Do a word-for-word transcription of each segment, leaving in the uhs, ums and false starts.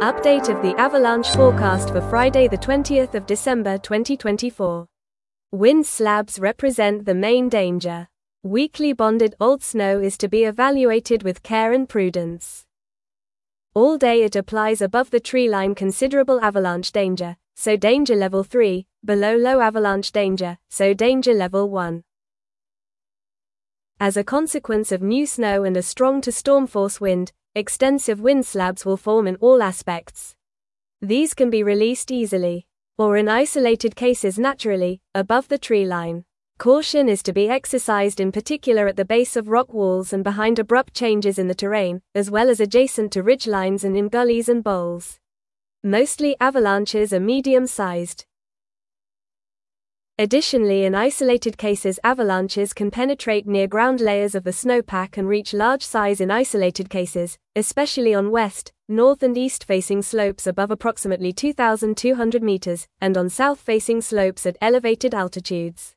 Update of the avalanche forecast for Friday the twentieth of December twenty twenty-four. Wind slabs represent the main danger. Weakly bonded old snow is to be evaluated with care and prudence. All day it applies above the tree line considerable avalanche danger, so danger level three, below low avalanche danger, so danger level one. As a consequence of new snow and a strong to storm force wind, extensive wind slabs will form in all aspects. These can be released easily, or in isolated cases naturally, above the tree line. Caution is to be exercised in particular at the base of rock walls and behind abrupt changes in the terrain, as well as adjacent to ridge lines and in gullies and bowls. Mostly avalanches are medium-sized. Additionally, in isolated cases avalanches can penetrate near ground layers of the snowpack and reach large size in isolated cases, especially on west, north and east-facing slopes above approximately two thousand two hundred meters, and on south-facing slopes at elevated altitudes.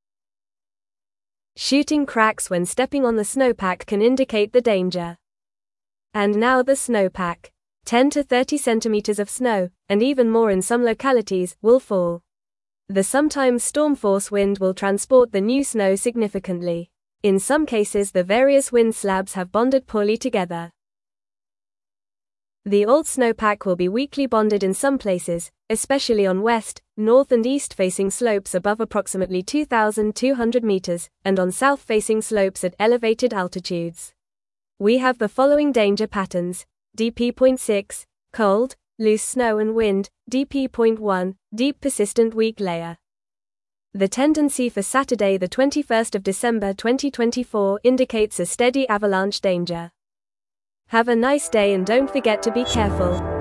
Shooting cracks when stepping on the snowpack can indicate the danger. And now the snowpack. ten to thirty centimeters of snow, and even more in some localities, will fall. The sometimes storm force wind will transport the new snow significantly. In some cases the various wind slabs have bonded poorly together. The old snowpack will be weakly bonded in some places, especially on west, north and east-facing slopes above approximately two thousand two hundred meters, and on south-facing slopes at elevated altitudes. We have the following danger patterns: D P zero point six, cold, loose snow and wind, D P zero point one, deep persistent weak layer. The tendency for Saturday the twenty-first of December twenty twenty-four indicates a steady avalanche danger. Have a nice day and don't forget to be careful.